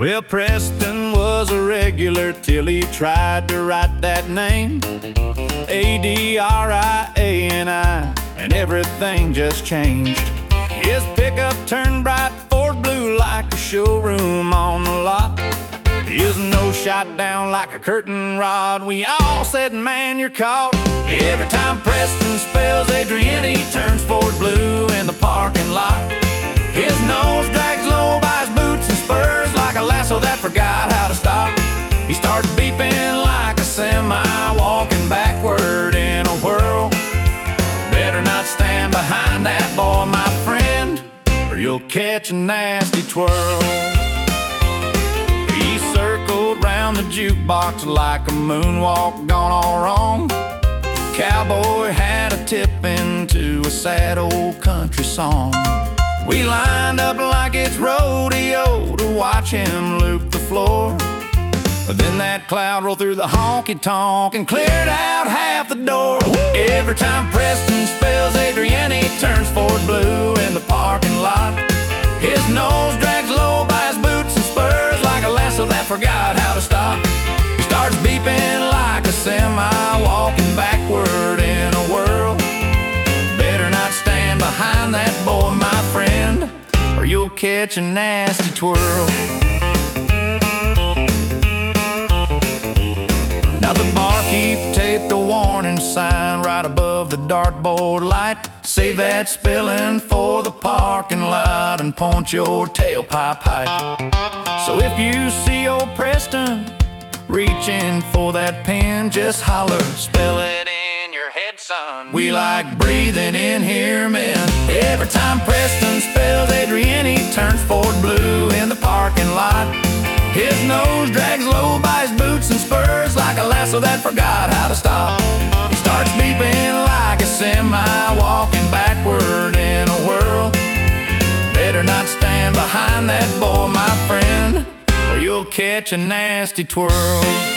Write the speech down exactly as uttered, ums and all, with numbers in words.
Well, Preston was a regular till he tried to write that name, A D R I A N I, and everything just changed. His pickup turned bright Ford blue like a showroom on the lot. His nose shot down like a curtain rod. We all said, man, you're caught. Every time Preston spells Adrian, he turns Ford blue in the parking lot. His nose drags low by his boots and spurs like a lasso that forgot how to stop. He starts beeping like a semi, walking backward in a whirl. Better not stand behind that boy, my friend, or you'll catch a nasty twirl. He circled round the jukebox like a moonwalk gone all wrong. Cowboy had a tip into a sad old country song. We lined up like it's rodeo to watch him loop the floor. But then that cloud rolled through the honky-tonk and cleared out half the door. Every time Preston spells Adrian, he turns Ford blue in the parking lot. His nose drags low by his boots and spurs like a lasso that forgot how to stop. He starts beeping like a semi, walking backward in a whirl. Better not stand behind that boy, my friend, or you'll catch a nasty twirl. Now the barkeep taped a warning sign right above the dartboard light. Save that spilling for the parking lot and point your tailpipe height. So if you see old Preston reaching for that pen, just holler, spell it in your head, son. We like breathing in here, men. Every time Preston spells Adrian, he turns Ford blue in the parking lot. His nose drags low by his boots and spurs like a lasso that forgot how to stop. He starts beeping like a semi, walking backward in a whirl. Better not stand behind that boy, my friend, or you'll catch a nasty twirl.